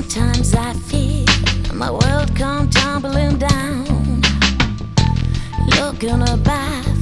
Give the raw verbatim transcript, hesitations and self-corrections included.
Sometimes I feel my world come tumbling down. Looking about